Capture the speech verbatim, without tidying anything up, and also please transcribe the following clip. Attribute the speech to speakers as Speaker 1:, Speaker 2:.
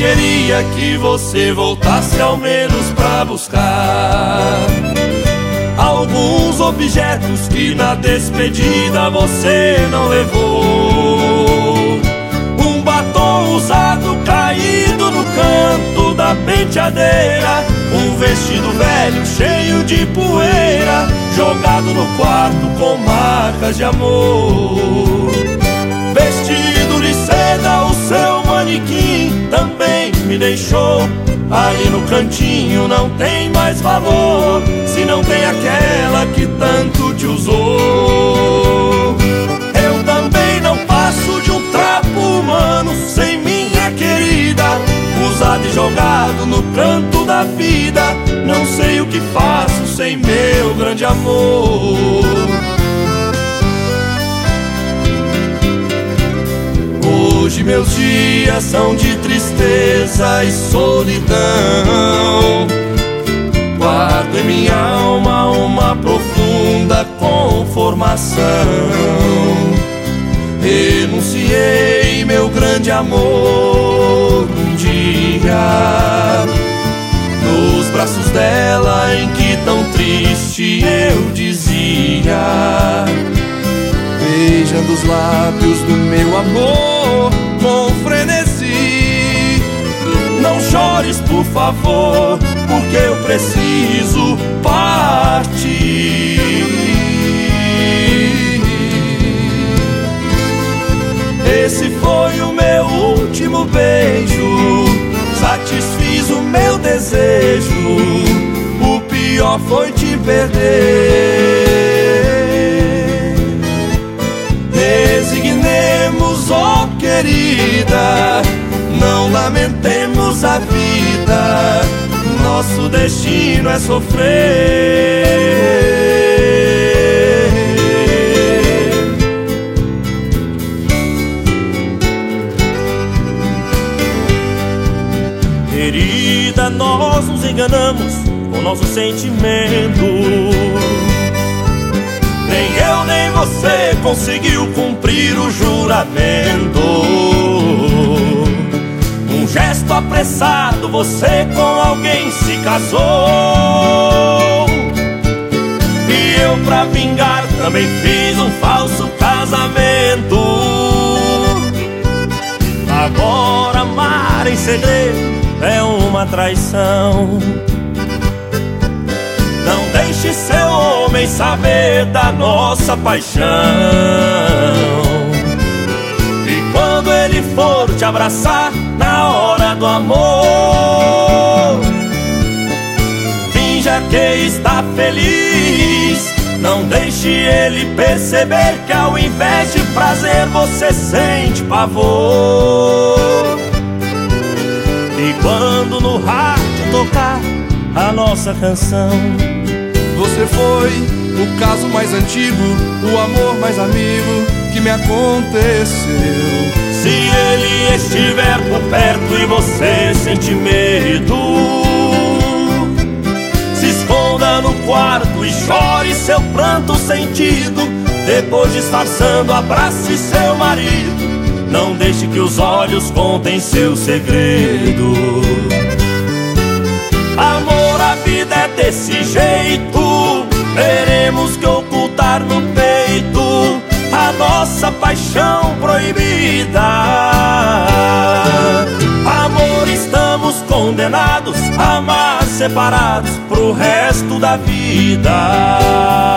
Speaker 1: queria que você voltasse ao menos pra buscar alguns objetos que na despedida você não levou. Um batom usado caído no canto da penteadeira, um vestido velho cheio de poeira jogado no quarto com marcas de amor. Vestido de seda, o seu manequim também me deixou. Ali no cantinho não tem mais valor, se não tem aquela que tanto te usou. Eu também não passo de um trapo humano sem minha querida, usado e jogado no canto da vida. Não sei o que faço sem meu grande amor. Hoje meus dias são de tristeza e solidão. Guardo em minha alma uma profunda conformação. Renunciei meu grande amor um dia, nos braços dela em que tão triste eu dizia, beijando os lábios do meu amor com frenesi. Não chores, por favor, porque eu preciso partir. Esse foi o meu último beijo, satisfiz o meu desejo. O pior foi te perder. Resignemos, ó querida, não lamentemos a vida. Nosso destino é sofrer. Querida, nós nos enganamos com nossos sentimentos. Nem eu nem você conseguiu cumprir o juramento. Um gesto apressado, você com alguém se casou. E eu, pra vingar, também fiz um falso casamento. Agora amar em segredo é uma traição. Não deixe seu homem saber da nossa paixão. E quando ele for te abraçar na hora do amor, finja que está feliz. Não deixe ele perceber que ao invés de prazer você sente pavor. E quando no rádio tocar a nossa canção,
Speaker 2: você foi o caso mais antigo, o amor mais amigo que me aconteceu.
Speaker 1: Se ele estiver por perto e você sente medo, se esconda no quarto e chore seu pranto sentido. Depois, disfarçando, abrace seu marido. Não deixe que os olhos contem seu segredo. Amor, a vida é desse jeito. Teremos que ocultar no peito a nossa paixão proibida. Amor, estamos condenados a amar separados pro resto da vida.